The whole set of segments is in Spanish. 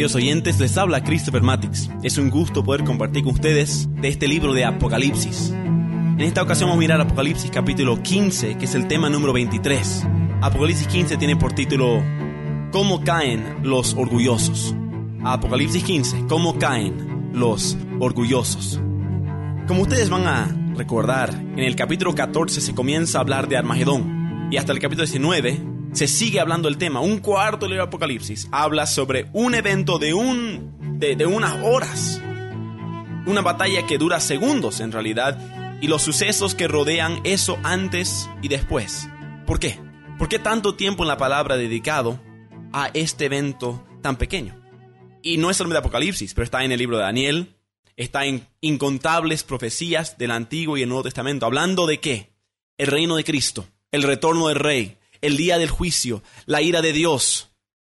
Queridos oyentes, les habla Christopher Matix. Es un gusto poder compartir con ustedes de este libro de Apocalipsis. En esta ocasión vamos a mirar Apocalipsis capítulo 15, que es el tema número 23. Apocalipsis 15 tiene por título ¿Cómo caen los orgullosos? Apocalipsis 15, ¿cómo caen los orgullosos? Como ustedes van a recordar, en el capítulo 14 se comienza a hablar de Armagedón y hasta el capítulo 19 se sigue hablando del tema. Un cuarto del libro de Apocalipsis habla sobre un evento de unas horas, una batalla que dura segundos en realidad, y los sucesos que rodean eso antes y después. ¿Por qué? ¿Por qué tanto tiempo en la palabra dedicado a este evento tan pequeño? Y no es solamente Apocalipsis, pero está en el libro de Daniel, está en incontables profecías del Antiguo y el Nuevo Testamento. ¿Hablando de qué? El reino de Cristo, el retorno del Rey, el día del juicio, la ira de Dios,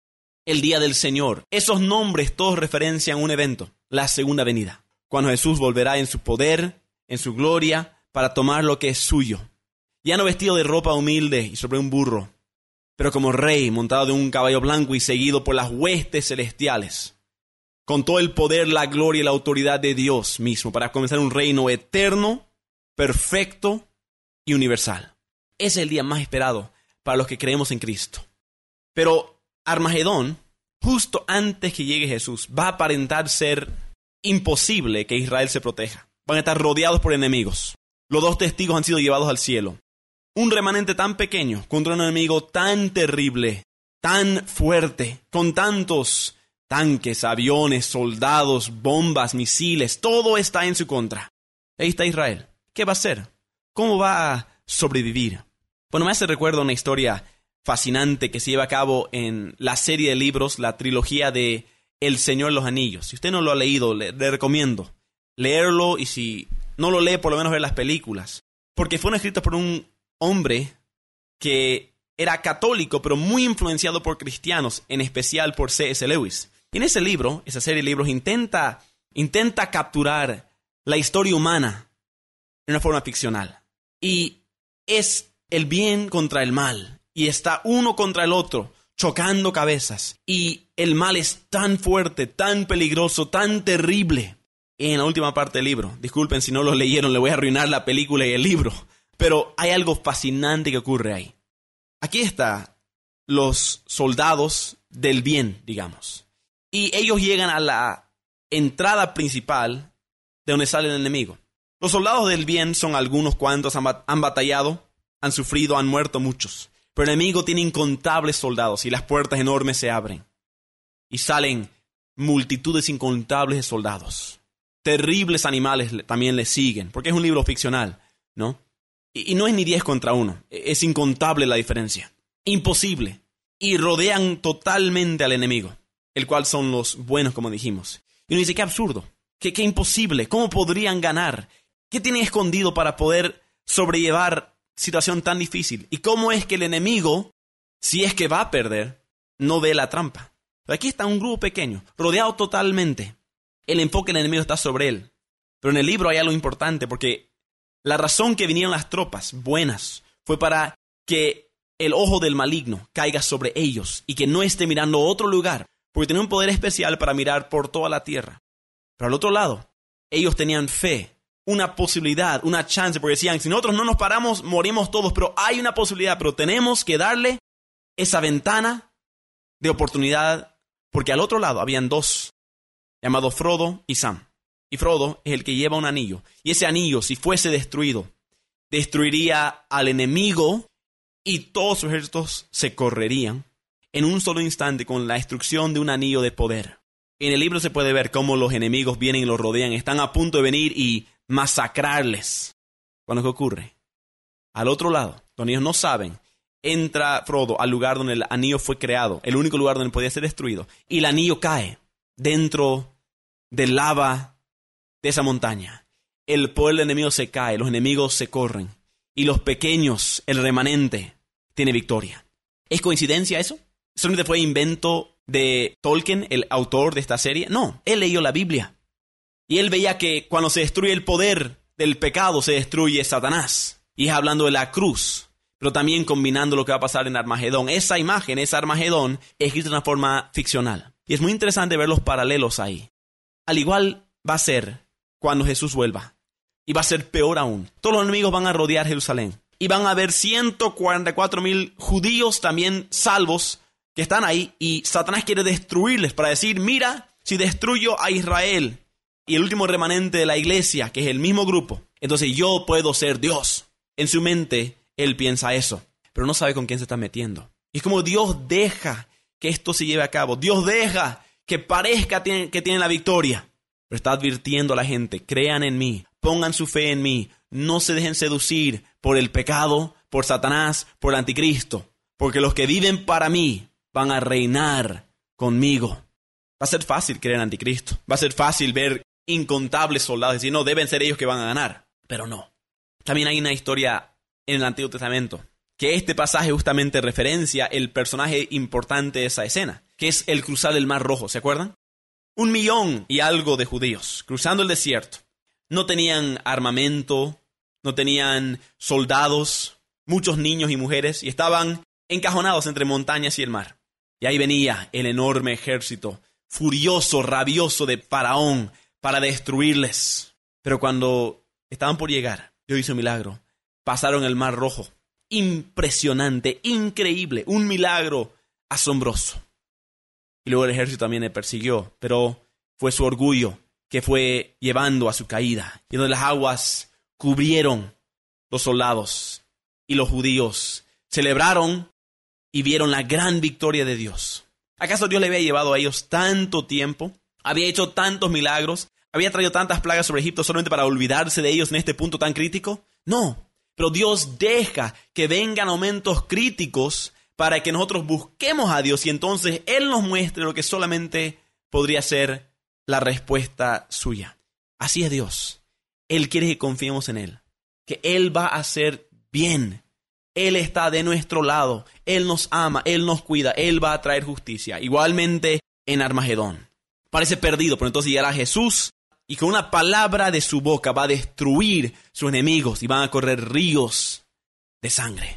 el día del Señor. Esos nombres todos referencian un evento, la segunda venida, cuando Jesús volverá en su poder, en su gloria, para tomar lo que es suyo. Ya no vestido de ropa humilde y sobre un burro, pero como rey montado de un caballo blanco y seguido por las huestes celestiales, con todo el poder, la gloria y la autoridad de Dios mismo, para comenzar un reino eterno, perfecto y universal. Ese es el día más esperado para los que creemos en Cristo. Pero Armagedón, justo antes que llegue Jesús, va a aparentar ser imposible que Israel se proteja. Van a estar rodeados por enemigos. Los dos testigos han sido llevados al cielo. Un remanente tan pequeño contra un enemigo tan terrible, tan fuerte, con tantos tanques, aviones, soldados, bombas, misiles, todo está en su contra. Ahí está Israel. ¿Qué va a hacer? ¿Cómo va a sobrevivir? Bueno, me hace recuerdo una historia fascinante que se lleva a cabo en la serie de libros, la trilogía de El Señor de los Anillos. Si usted no lo ha leído, le recomiendo leerlo, y si no lo lee, por lo menos ver las películas. Porque fueron escritos por un hombre que era católico, pero muy influenciado por cristianos, en especial por C.S. Lewis. Y en ese libro, esa serie de libros, intenta capturar la historia humana de una forma ficcional. Y es el bien contra el mal, y está uno contra el otro, chocando cabezas. Y el mal es tan fuerte, tan peligroso, tan terrible. En la última parte del libro, disculpen si no lo leyeron, le voy a arruinar la película y el libro, pero hay algo fascinante que ocurre ahí. Aquí están los soldados del bien, digamos, y ellos llegan a la entrada principal de donde sale el enemigo. Los soldados del bien son algunos cuantos, han batallado, han sufrido, han muerto muchos. Pero el enemigo tiene incontables soldados y las puertas enormes se abren. Y salen multitudes incontables de soldados. Terribles animales también le siguen, porque es un libro ficcional, ¿no? Y no es ni 10 contra 1. Es incontable la diferencia. Imposible. Y rodean totalmente al enemigo, el cual son los buenos, como dijimos. Y uno dice, qué absurdo, qué imposible, ¿cómo podrían ganar? ¿Qué tienen escondido para poder sobrellevar situación tan difícil? ¿Y cómo es que el enemigo, si es que va a perder, no ve la trampa? Pero aquí está un grupo pequeño, rodeado totalmente. El enfoque del enemigo está sobre él. Pero en el libro hay algo importante, porque la razón que vinieron las tropas buenas fue para que el ojo del maligno caiga sobre ellos y que no esté mirando a otro lugar, porque tenía un poder especial para mirar por toda la tierra. Pero al otro lado, ellos tenían fe, una posibilidad, una chance, porque decían, si nosotros no nos paramos, morimos todos, pero hay una posibilidad, pero tenemos que darle esa ventana de oportunidad, porque al otro lado habían dos, llamados Frodo y Sam. Y Frodo es el que lleva un anillo, y ese anillo, si fuese destruido, destruiría al enemigo y todos sus ejércitos se correrían en un solo instante con la destrucción de un anillo de poder. En el libro se puede ver cómo los enemigos vienen y los rodean, están a punto de venir y masacrarles. ¿Cuándo es que ocurre? Al otro lado, donde ellos no saben, entra Frodo al lugar donde el anillo fue creado, el único lugar donde podía ser destruido, y el anillo cae dentro del lava de esa montaña. El poder del enemigo se cae, los enemigos se corren, y los pequeños, el remanente, tiene victoria. ¿Es coincidencia eso? ¿Solamente fue invento de Tolkien, el autor de esta serie? No, él leyó la Biblia. Y él veía que cuando se destruye el poder del pecado, se destruye Satanás. Y es hablando de la cruz, pero también combinando lo que va a pasar en Armagedón. Esa imagen, esa Armagedón, es escrita de una forma ficcional. Y es muy interesante ver los paralelos ahí. Al igual va a ser cuando Jesús vuelva. Y va a ser peor aún. Todos los enemigos van a rodear Jerusalén. Y van a haber 144,000 judíos también salvos que están ahí. Y Satanás quiere destruirles para decir, mira, si destruyo a Israel y el último remanente de la iglesia, que es el mismo grupo, entonces yo puedo ser Dios. En su mente, él piensa eso. Pero no sabe con quién se está metiendo. Y es como Dios deja que esto se lleve a cabo. Dios deja que parezca que tiene la victoria. Pero está advirtiendo a la gente, crean en mí, pongan su fe en mí, no se dejen seducir por el pecado, por Satanás, por el anticristo, porque los que viven para mí van a reinar conmigo. Va a ser fácil creer en anticristo, va a ser fácil ver incontables soldados y decir, no, deben ser ellos que van a ganar, pero no. También hay una historia en el Antiguo Testamento, que este pasaje justamente referencia el personaje importante de esa escena, que es el cruzar el Mar Rojo, ¿se acuerdan? 1 millón y algo de judíos cruzando el desierto. No tenían armamento, no tenían soldados, muchos niños y mujeres, y estaban encajonados entre montañas y el mar. Y ahí venía el enorme ejército, furioso, rabioso de Faraón, para destruirles. Pero cuando estaban por llegar, Dios hizo un milagro. Pasaron el Mar Rojo. Impresionante, increíble, un milagro asombroso. Y luego el ejército también le persiguió, pero fue su orgullo que fue llevando a su caída. Y donde las aguas cubrieron los soldados y los judíos celebraron y vieron la gran victoria de Dios. ¿Acaso Dios le había llevado a ellos tanto tiempo? Había hecho tantos milagros, había traído tantas plagas sobre Egipto solamente para olvidarse de ellos en este punto tan crítico. No, pero Dios deja que vengan momentos críticos para que nosotros busquemos a Dios y entonces Él nos muestre lo que solamente podría ser la respuesta suya. Así es Dios. Él quiere que confiemos en Él, que Él va a hacer bien. Él está de nuestro lado, Él nos ama, Él nos cuida, Él va a traer justicia. Igualmente en Armagedón. Parece perdido, pero entonces llegará Jesús y con una palabra de su boca va a destruir sus enemigos y van a correr ríos de sangre.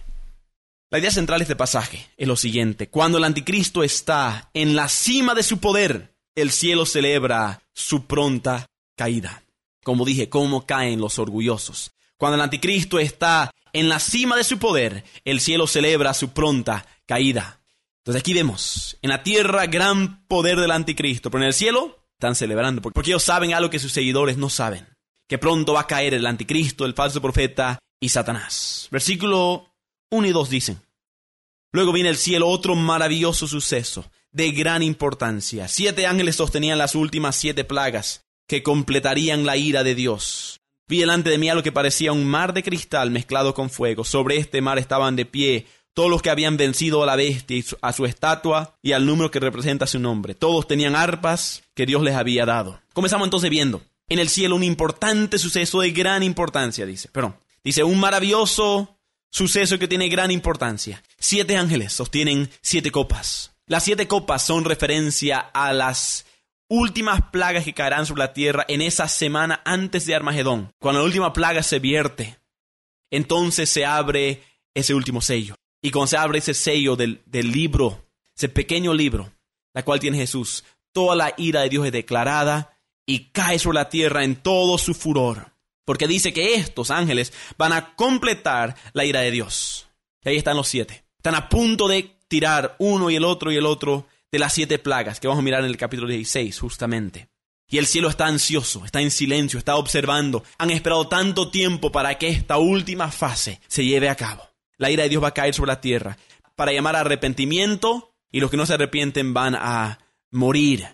La idea central de este pasaje es lo siguiente. Cuando el anticristo está en la cima de su poder, el cielo celebra su pronta caída. Como dije, cómo caen los orgullosos. Cuando el anticristo está en la cima de su poder, el cielo celebra su pronta caída. Entonces aquí vemos, en la tierra, gran poder del anticristo, pero en el cielo están celebrando, porque ellos saben algo que sus seguidores no saben, que pronto va a caer el anticristo, el falso profeta y Satanás. Versículo 1 y 2 dicen, luego viene el cielo otro maravilloso suceso de gran importancia. 7 ángeles sostenían las últimas 7 plagas que completarían la ira de Dios. Vi delante de mí algo que parecía un mar de cristal mezclado con fuego. Sobre este mar estaban de pie todos los que habían vencido a la bestia y a su estatua y al número que representa su nombre. Todos tenían arpas que Dios les había dado. Comenzamos entonces viendo en el cielo un importante suceso de gran importancia, dice un maravilloso suceso que tiene gran importancia. 7 ángeles sostienen 7 copas. Las 7 copas son referencia a las últimas plagas que caerán sobre la tierra en esa semana antes de Armagedón. Cuando la última plaga se vierte, entonces se abre ese último sello. Y cuando se abre ese sello del libro, ese pequeño libro, la cual tiene Jesús, toda la ira de Dios es declarada y cae sobre la tierra en todo su furor. Porque dice que estos ángeles van a completar la ira de Dios. Y ahí están los 7. Están a punto de tirar uno y el otro de las 7 plagas que vamos a mirar en el capítulo 16 justamente. Y el cielo está ansioso, está en silencio, está observando. Han esperado tanto tiempo para que esta última fase se lleve a cabo. La ira de Dios va a caer sobre la tierra para llamar a arrepentimiento y los que no se arrepienten van a morir.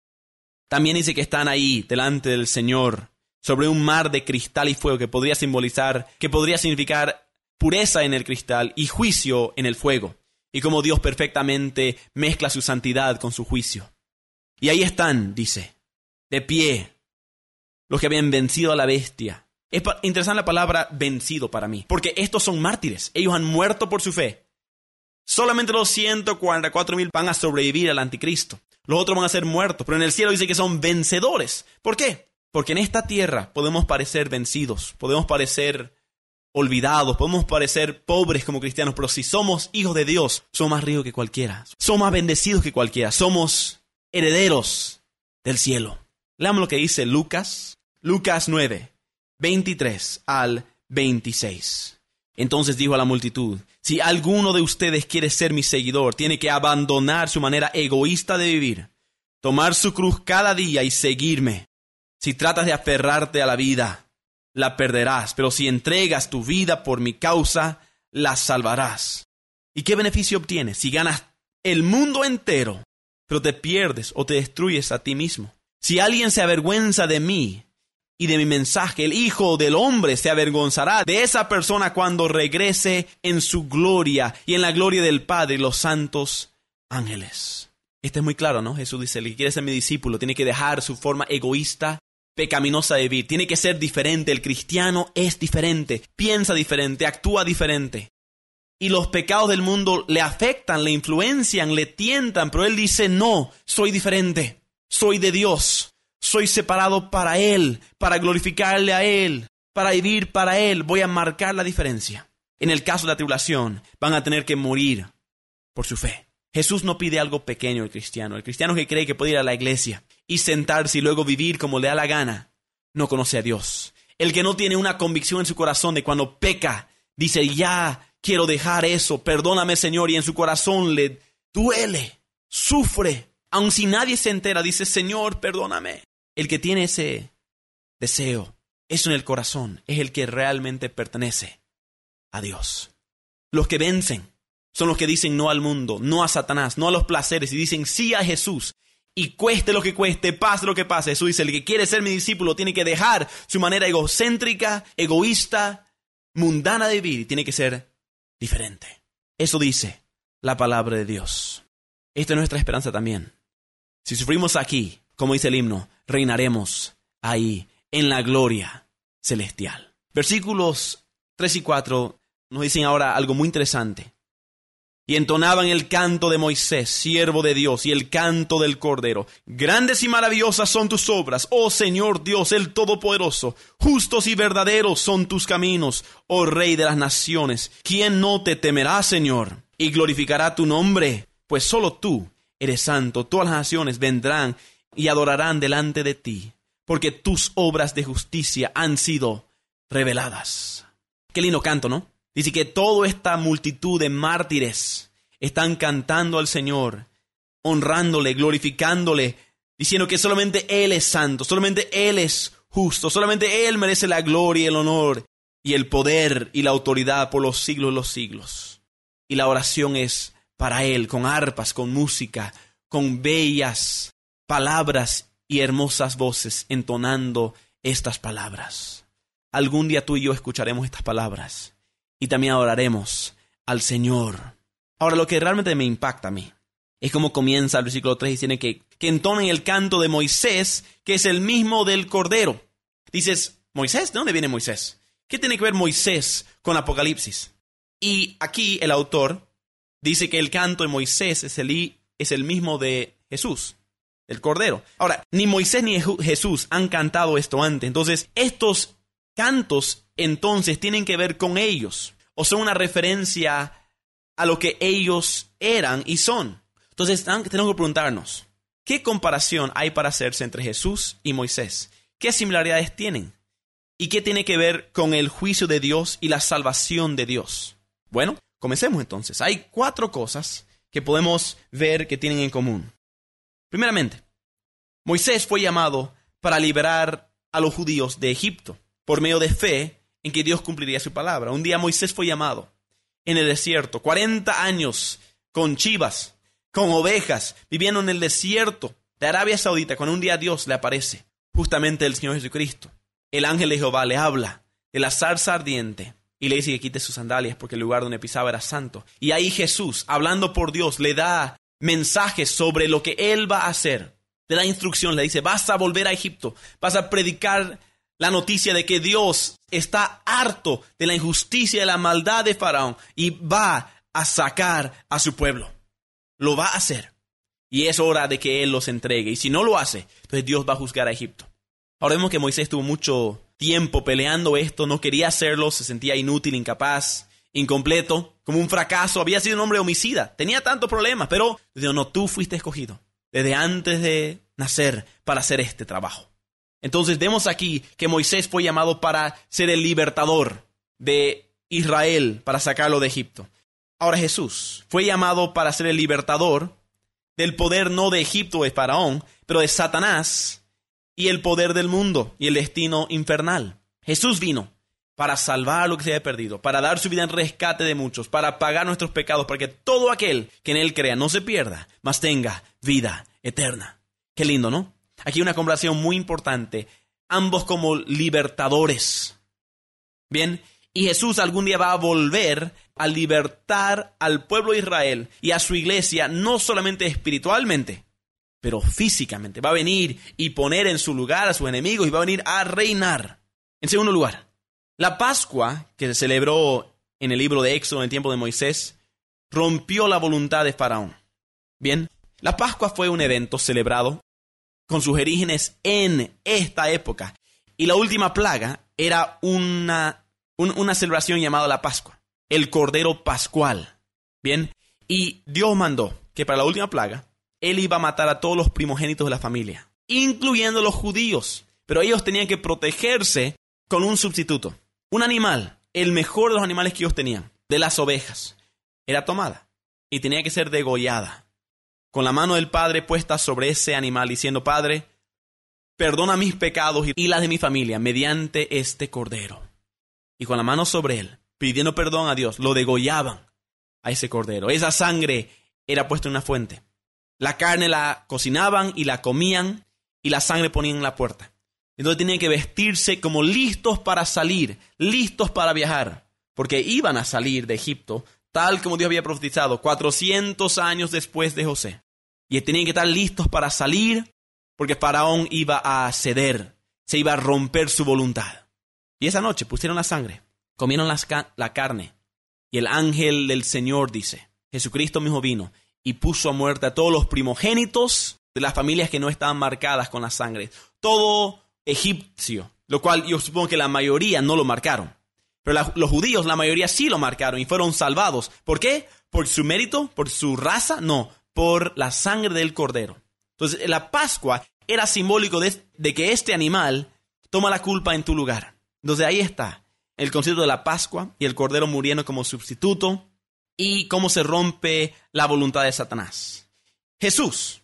También dice que están ahí delante del Señor sobre un mar de cristal y fuego que podría significar pureza en el cristal y juicio en el fuego. Y cómo Dios perfectamente mezcla su santidad con su juicio. Y ahí están, dice, de pie, los que habían vencido a la bestia. Es interesante la palabra vencido para mí, porque estos son mártires. Ellos han muerto por su fe. Solamente los 144,000 van a sobrevivir al anticristo. Los otros van a ser muertos, pero en el cielo dice que son vencedores. ¿Por qué? Porque en esta tierra podemos parecer vencidos, podemos parecer olvidados, podemos parecer pobres como cristianos, pero si somos hijos de Dios, somos más ricos que cualquiera. Somos más bendecidos que cualquiera. Somos herederos del cielo. Leamos lo que dice Lucas 9, 23 al 26. Entonces dijo a la multitud: si alguno de ustedes quiere ser mi seguidor, tiene que abandonar su manera egoísta de vivir, tomar su cruz cada día y seguirme. Si tratas de aferrarte a la vida, la perderás, pero si entregas tu vida por mi causa, la salvarás. ¿Y qué beneficio obtienes si ganas el mundo entero, pero te pierdes o te destruyes a ti mismo? Si alguien se avergüenza de mí y de mi mensaje, el Hijo del Hombre se avergonzará de esa persona cuando regrese en su gloria y en la gloria del Padre y los santos ángeles. Este es muy claro, ¿no? Jesús dice: el que quiere ser mi discípulo tiene que dejar su forma egoísta, pecaminosa de vivir. Tiene que ser diferente. El cristiano es diferente, piensa diferente, actúa diferente. Y los pecados del mundo le afectan, le influencian, le tientan, pero él dice: no, soy diferente, soy de Dios. Soy separado para Él, para glorificarle a Él, para vivir para Él. Voy a marcar la diferencia. En el caso de la tribulación, van a tener que morir por su fe. Jesús no pide algo pequeño al cristiano. El cristiano que cree que puede ir a la iglesia y sentarse y luego vivir como le da la gana, no conoce a Dios. El que no tiene una convicción en su corazón de cuando peca, dice: ya quiero dejar eso, perdóname, Señor, y en su corazón le duele, sufre. Aun si nadie se entera, dice: Señor, perdóname. El que tiene ese deseo, eso en el corazón, es el que realmente pertenece a Dios. Los que vencen son los que dicen no al mundo, no a Satanás, no a los placeres, y dicen sí a Jesús. Y cueste lo que cueste, pase lo que pase. Jesús dice: el que quiere ser mi discípulo tiene que dejar su manera egocéntrica, egoísta, mundana de vivir, y tiene que ser diferente. Eso dice la palabra de Dios. Esta es nuestra esperanza también. Si sufrimos aquí, como dice el himno, reinaremos ahí en la gloria celestial. Versículos 3 y 4 nos dicen ahora algo muy interesante. Y entonaban el canto de Moisés, siervo de Dios, y el canto del Cordero. Grandes y maravillosas son tus obras, oh Señor Dios, el Todopoderoso. Justos y verdaderos son tus caminos, oh Rey de las naciones. ¿Quién no te temerá, Señor, y glorificará tu nombre? Pues solo tú eres santo. Todas las naciones vendrán y adorarán delante de ti, porque tus obras de justicia han sido reveladas. Qué lindo canto, ¿no? Dice que toda esta multitud de mártires están cantando al Señor, honrándole, glorificándole, diciendo que solamente Él es santo, solamente Él es justo, solamente Él merece la gloria y el honor y el poder y la autoridad por los siglos de los siglos. Y la oración es para Él, con arpas, con música, con bellas palabras y hermosas voces entonando estas palabras. Algún día tú y yo escucharemos estas palabras y también adoraremos al Señor. Ahora, lo que realmente me impacta a mí es cómo comienza el versículo 3 diciendo que entonen el canto de Moisés, que es el mismo del Cordero. Dices: ¿Moisés? ¿De dónde viene Moisés? ¿Qué tiene que ver Moisés con Apocalipsis? Y aquí el autor dice que el canto de Moisés es el mismo de Jesús, el Cordero. Ahora, ni Moisés ni Jesús han cantado esto antes. Entonces, estos cantos entonces tienen que ver con ellos, o son una referencia a lo que ellos eran y son. Entonces, tenemos que preguntarnos, ¿qué comparación hay para hacerse entre Jesús y Moisés? ¿Qué similaridades tienen? ¿Y qué tiene que ver con el juicio de Dios y la salvación de Dios? Bueno, comencemos entonces. Hay 4 cosas que podemos ver que tienen en común. Primeramente, Moisés fue llamado para liberar a los judíos de Egipto por medio de fe en que Dios cumpliría su palabra. Un día Moisés fue llamado en el desierto, 40 años con chivas, con ovejas, viviendo en el desierto de Arabia Saudita, cuando un día Dios le aparece, justamente el Señor Jesucristo. El ángel de Jehová le habla de la zarza ardiente y le dice que quite sus sandalias porque el lugar donde pisaba era santo. Y ahí Jesús, hablando por Dios, le da mensajes sobre lo que Él va a hacer. Le da instrucción, le dice: vas a volver a Egipto, vas a predicar la noticia de que Dios está harto de la injusticia y de la maldad de Faraón y va a sacar a su pueblo. Lo va a hacer. Y es hora de que Él los entregue. Y si no lo hace, entonces Dios va a juzgar a Egipto. Ahora vemos que Moisés tuvo mucho tiempo peleando esto, no quería hacerlo, se sentía inútil, incapaz, incompleto, como un fracaso. Había sido un hombre homicida, tenía tantos problemas, pero Dios: no, tú fuiste escogido. desde antes de nacer para hacer este trabajo. Entonces vemos aquí que Moisés fue llamado para ser el libertador de Israel, para sacarlo de Egipto. Ahora Jesús fue llamado para ser el libertador del poder no de Egipto, de Faraón, pero de Satanás y el poder del mundo y el destino infernal. Jesús vino para salvar lo que se había perdido, para dar su vida en rescate de muchos, para pagar nuestros pecados, para que todo aquel que en Él crea no se pierda, mas tenga vida eterna. Qué lindo, ¿no? Aquí hay una comparación muy importante, ambos como libertadores. Bien, y Jesús algún día va a volver a libertar al pueblo de Israel y a su iglesia, no solamente espiritualmente, pero físicamente. Va a venir y poner en su lugar a sus enemigos y va a venir a reinar. En segundo lugar, la Pascua, que se celebró en el libro de Éxodo en el tiempo de Moisés, rompió la voluntad de Faraón. Bien, la Pascua fue un evento celebrado con sus orígenes en esta época. Y la última plaga era una celebración llamada la Pascua, el Cordero Pascual. Bien, y Dios mandó que para la última plaga, Él iba a matar a todos los primogénitos de la familia, incluyendo los judíos. Pero ellos tenían que protegerse con un sustituto. Un animal, el mejor de los animales que ellos tenían, de las ovejas, era tomada y tenía que ser degollada, con la mano del padre puesta sobre ese animal, diciendo: Padre, perdona mis pecados y las de mi familia mediante este cordero. Y con la mano sobre él, pidiendo perdón a Dios, lo degollaban a ese cordero. Esa sangre era puesta en una fuente. La carne la cocinaban y la comían, y la sangre ponían en la puerta. Entonces tenían que vestirse como listos para salir, listos para viajar, porque iban a salir de Egipto, tal como Dios había profetizado, 400 años después de José. Y tenían que estar listos para salir, porque Faraón iba a ceder, se iba a romper su voluntad. Y esa noche pusieron la sangre, comieron la carne, y el ángel del Señor, dice, Jesucristo mismo vino y puso a muerte a todos los primogénitos de las familias que no estaban marcadas con la sangre. Todo egipcio, lo cual yo supongo que la mayoría no lo marcaron. Pero los judíos, la mayoría sí lo marcaron y fueron salvados. ¿Por qué? ¿Por su mérito? ¿Por su raza? No, por la sangre del cordero. Entonces, la Pascua era simbólico de que este animal toma la culpa en tu lugar. Entonces, ahí está el concepto de la Pascua y el cordero muriendo como sustituto y cómo se rompe la voluntad de Satanás. Jesús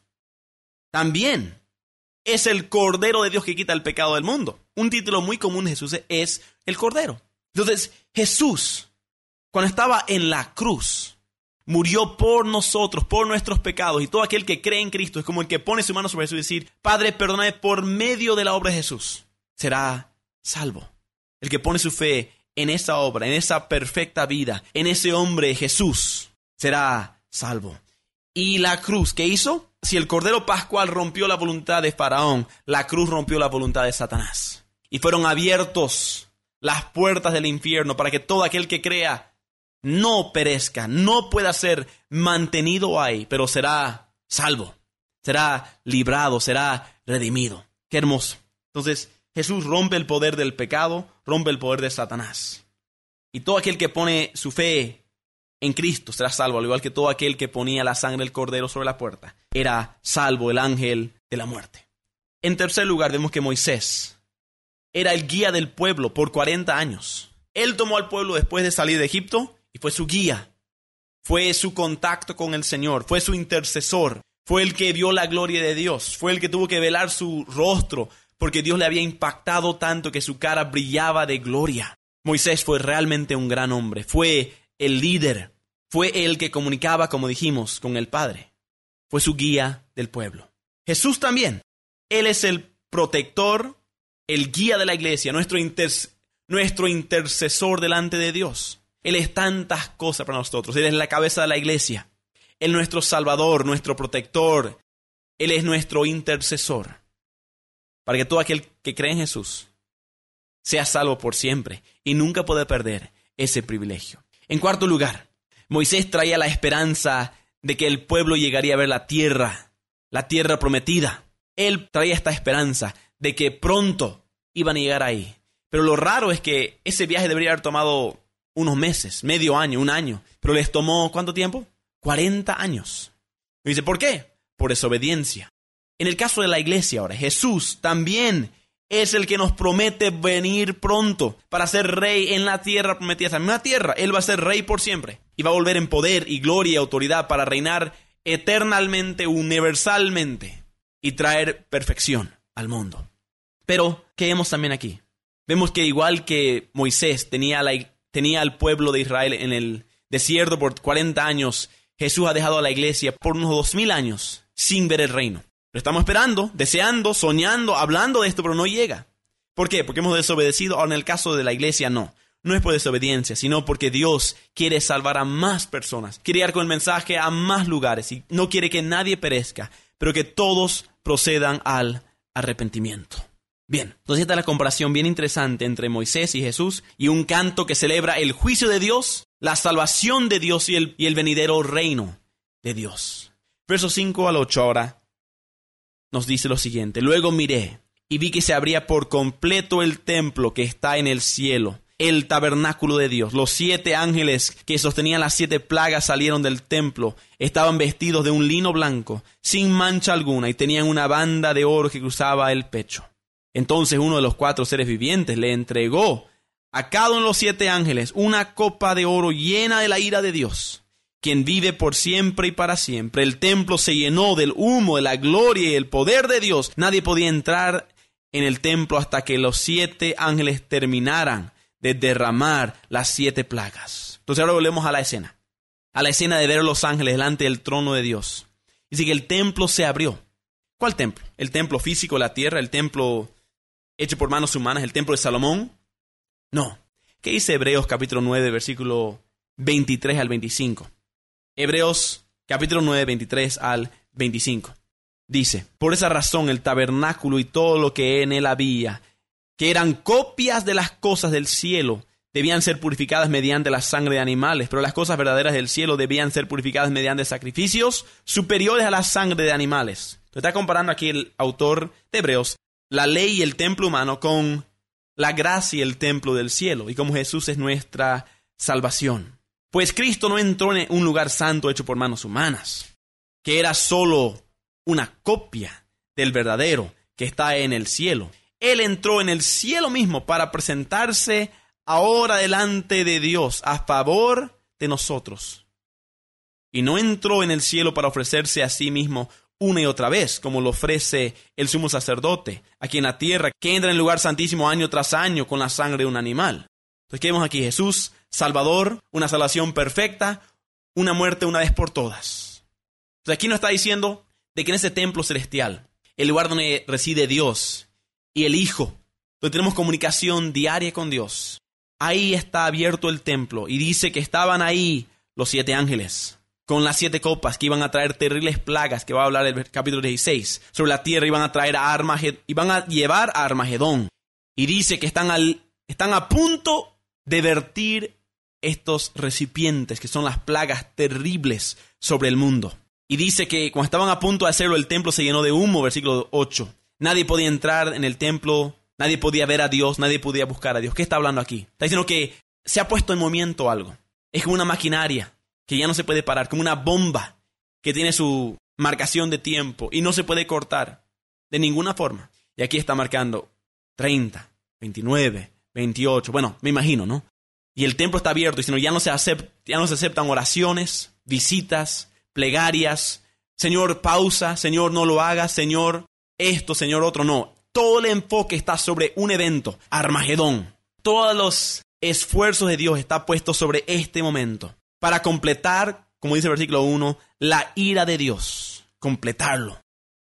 también es el Cordero de Dios que quita el pecado del mundo. Un título muy común de Jesús es el Cordero. Entonces, Jesús, cuando estaba en la cruz, murió por nosotros, por nuestros pecados. Y todo aquel que cree en Cristo es como el que pone su mano sobre Jesús y decir: Padre, perdóname, por medio de la obra de Jesús, será salvo. El que pone su fe en esa obra, en esa perfecta vida, en ese hombre Jesús, será salvo. ¿Y la cruz qué hizo? Si el Cordero Pascual rompió la voluntad de Faraón, la cruz rompió la voluntad de Satanás. Y fueron abiertos las puertas del infierno para que todo aquel que crea no perezca, no pueda ser mantenido ahí, pero será salvo, será librado, será redimido. Qué hermoso. Entonces, Jesús rompe el poder del pecado, rompe el poder de Satanás. Y todo aquel que pone su fe en Cristo será salvo, al igual que todo aquel que ponía la sangre del cordero sobre la puerta. Era salvo el ángel de la muerte. En tercer lugar, vemos que Moisés era el guía del pueblo por 40 años. Él tomó al pueblo después de salir de Egipto y fue su guía. Fue su contacto con el Señor, fue su intercesor, fue el que vio la gloria de Dios, fue el que tuvo que velar su rostro, porque Dios le había impactado tanto que su cara brillaba de gloria. Moisés fue realmente un gran hombre, fue el líder, fue el que comunicaba, como dijimos, con el Padre. Fue su guía del pueblo. Jesús también. Él es el protector, el guía de la iglesia, nuestro intercesor delante de Dios. Él es tantas cosas para nosotros. Él es la cabeza de la iglesia. Él es nuestro salvador, nuestro protector. Él es nuestro intercesor. Para que todo aquel que cree en Jesús sea salvo por siempre y nunca pueda perder ese privilegio. En cuarto lugar, Moisés traía la esperanza de que el pueblo llegaría a ver la tierra prometida. Él traía esta esperanza de que pronto iban a llegar ahí. Pero lo raro es que ese viaje debería haber tomado unos meses, medio año, un año. Pero les tomó, ¿cuánto tiempo? 40 años. Y dice, ¿por qué? por desobediencia. En el caso de la iglesia ahora, Jesús también es el que nos promete venir pronto para ser rey en la tierra prometida, esa misma tierra. Él va a ser rey por siempre y va a volver en poder y gloria y autoridad para reinar eternamente, universalmente y traer perfección al mundo. Pero, ¿qué vemos también aquí? Vemos que igual que Moisés tenía al pueblo de Israel en el desierto por 40 años, Jesús ha dejado a la iglesia por unos 2000 años sin ver el reino. Lo estamos esperando, deseando, soñando, hablando de esto, pero no llega. ¿Por qué? Porque hemos desobedecido. Ahora, en el caso de la iglesia, no es por desobediencia, sino porque Dios quiere salvar a más personas, quiere llegar con el mensaje a más lugares y no quiere que nadie perezca, pero que todos procedan al arrepentimiento. Bien, entonces esta es la comparación bien interesante entre Moisés y Jesús y un canto que celebra el juicio de Dios, la salvación de Dios y el venidero reino de Dios. Versos 5 al 8 ahora nos dice lo siguiente: luego miré y vi que se abría por completo el templo que está en el cielo, el tabernáculo de Dios. Los 7 ángeles que sostenían las 7 plagas salieron del templo. Estaban vestidos de un lino blanco, sin mancha alguna, y tenían una banda de oro que cruzaba el pecho. Entonces uno de los 4 seres vivientes le entregó a cada uno de los 7 ángeles una copa de oro llena de la ira de Dios, quien vive por siempre y para siempre. El templo se llenó del humo, de la gloria y el poder de Dios. Nadie podía entrar en el templo hasta que los 7 ángeles terminaran de derramar las 7 plagas. Entonces ahora volvemos a la escena de ver a los ángeles delante del trono de Dios. Dice que el templo se abrió. ¿Cuál templo? ¿El templo físico de la tierra? ¿El templo hecho por manos humanas? ¿El templo de Salomón? No. ¿Qué dice Hebreos capítulo 9, versículo 23 al 25? Hebreos capítulo 9, 23 al 25. Dice: por esa razón el tabernáculo y todo lo que en él había, que eran copias de las cosas del cielo, debían ser purificadas mediante la sangre de animales, pero las cosas verdaderas del cielo debían ser purificadas mediante sacrificios superiores a la sangre de animales. Entonces está comparando aquí el autor de Hebreos la ley y el templo humano con la gracia y el templo del cielo, y como Jesús es nuestra salvación. Pues Cristo no entró en un lugar santo hecho por manos humanas, que era solo una copia del verdadero que está en el cielo. Él entró en el cielo mismo para presentarse ahora delante de Dios a favor de nosotros. Y no entró en el cielo para ofrecerse a sí mismo una y otra vez, como lo ofrece el sumo sacerdote aquí en la tierra, que entra en el lugar santísimo año tras año con la sangre de un animal. Entonces, ¿qué vemos aquí? Jesús, Salvador, una salvación perfecta, una muerte una vez por todas. Entonces, aquí nos está diciendo de que en ese templo celestial, el lugar donde reside Dios y el Hijo, donde tenemos comunicación diaria con Dios, ahí está abierto el templo y dice que estaban ahí los 7 ángeles con las 7 copas que iban a traer terribles plagas, que va a hablar el capítulo 16, sobre la tierra. Iban a traer iban a llevar a Armagedón. Y dice que están a punto de vertir estos recipientes, que son las plagas terribles sobre el mundo. Y dice que cuando estaban a punto de hacerlo, el templo se llenó de humo, versículo 8. Nadie podía entrar en el templo, nadie podía ver a Dios, nadie podía buscar a Dios. ¿Qué está hablando aquí? Está diciendo que se ha puesto en movimiento algo. Es como una maquinaria que ya no se puede parar, como una bomba que tiene su marcación de tiempo y no se puede cortar de ninguna forma. Y aquí está marcando 30, 29, 28, bueno, me imagino, ¿no? Y el templo está abierto, diciendo ya no se aceptan oraciones, visitas, plegarias. Señor, pausa, Señor, no lo hagas, Señor, esto, Señor, otro, no. Todo el enfoque está sobre un evento, Armagedón. Todos los esfuerzos de Dios están puestos sobre este momento, para completar, como dice el versículo 1, la ira de Dios, completarlo.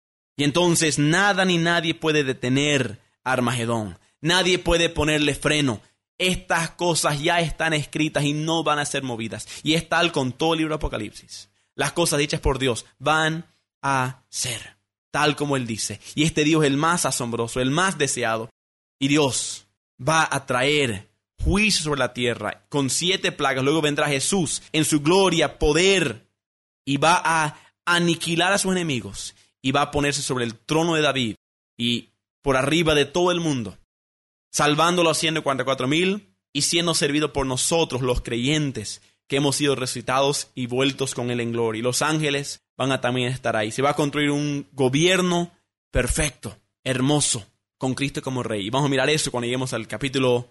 Y entonces nada ni nadie puede detener a Armagedón. Nadie puede ponerle freno. Estas cosas ya están escritas y no van a ser movidas. Y es tal con todo el libro de Apocalipsis. Las cosas dichas por Dios van a ser, tal como Él dice. Y este Dios es el más asombroso, el más deseado. Y Dios va a traer juicio sobre la tierra con 7 plagas. Luego vendrá Jesús en su gloria, poder, y va a aniquilar a sus enemigos y va a ponerse sobre el trono de David y por arriba de todo el mundo, salvándolo a 144,000 y siendo servido por nosotros los creyentes que hemos sido resucitados y vueltos con Él en gloria. Y los ángeles van a también estar ahí. Se va a construir un gobierno perfecto, hermoso, con Cristo como Rey. Y vamos a mirar eso cuando lleguemos al capítulo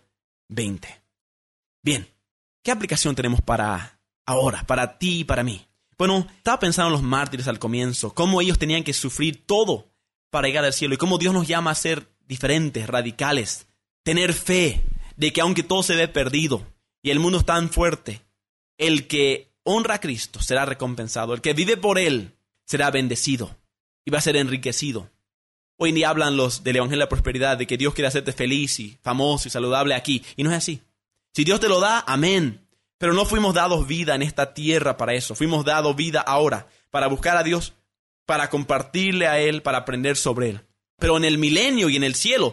20. Bien, ¿qué aplicación tenemos para ahora, para ti y para mí? Bueno, estaba pensando en los mártires al comienzo, cómo ellos tenían que sufrir todo para llegar al cielo y cómo Dios nos llama a ser diferentes, radicales, tener fe de que aunque todo se ve perdido y el mundo es tan fuerte, el que honra a Cristo será recompensado, el que vive por Él será bendecido y va a ser enriquecido. Hoy en día hablan los del Evangelio de la Prosperidad de que Dios quiere hacerte feliz y famoso y saludable aquí, y no es así. Si Dios te lo da, amén. Pero no fuimos dados vida en esta tierra para eso. Fuimos dados vida ahora para buscar a Dios, para compartirle a Él, para aprender sobre Él. Pero en el milenio y en el cielo,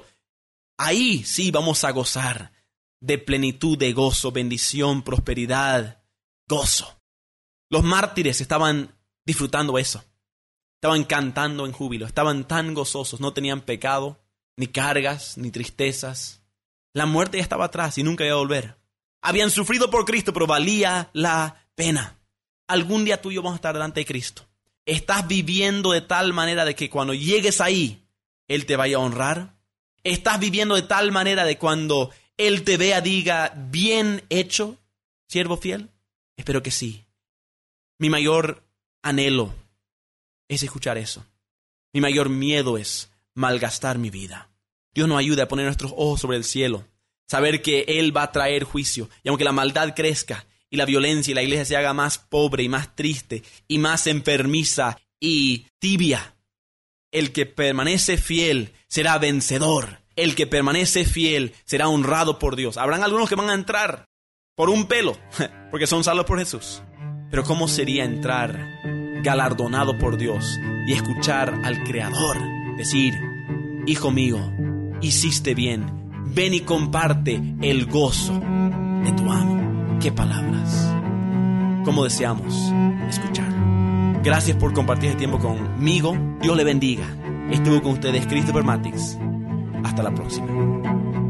ahí sí vamos a gozar de plenitud, de gozo, bendición, prosperidad, gozo. Los mártires estaban disfrutando eso. Estaban cantando en júbilo. Estaban tan gozosos. No tenían pecado, ni cargas, ni tristezas. La muerte ya estaba atrás y nunca iba a volver. Habían sufrido por Cristo, pero valía la pena. Algún día tú y yo vamos a estar delante de Cristo. ¿Estás viviendo de tal manera de que cuando llegues ahí, Él te vaya a honrar? ¿Estás viviendo de tal manera de cuando Él te vea, diga, bien hecho, siervo fiel? Espero que sí. Mi mayor anhelo es escuchar eso. Mi mayor miedo es malgastar mi vida. Dios nos ayude a poner nuestros ojos sobre el cielo. Saber que Él va a traer juicio. Y aunque la maldad crezca y la violencia y la iglesia se haga más pobre y más triste y más enfermiza y tibia, el que permanece fiel será vencedor. El que permanece fiel será honrado por Dios. Habrán algunos que van a entrar por un pelo, porque son salvos por Jesús. Pero ¿cómo sería entrar galardonado por Dios y escuchar al Creador decir, hijo mío, hiciste bien? Ven y comparte el gozo de tu amo. ¡Qué palabras! ¿Cómo deseamos escucharlo? Gracias por compartir este tiempo conmigo. Dios le bendiga. Estuvo con ustedes Christopher Matix. Hasta la próxima.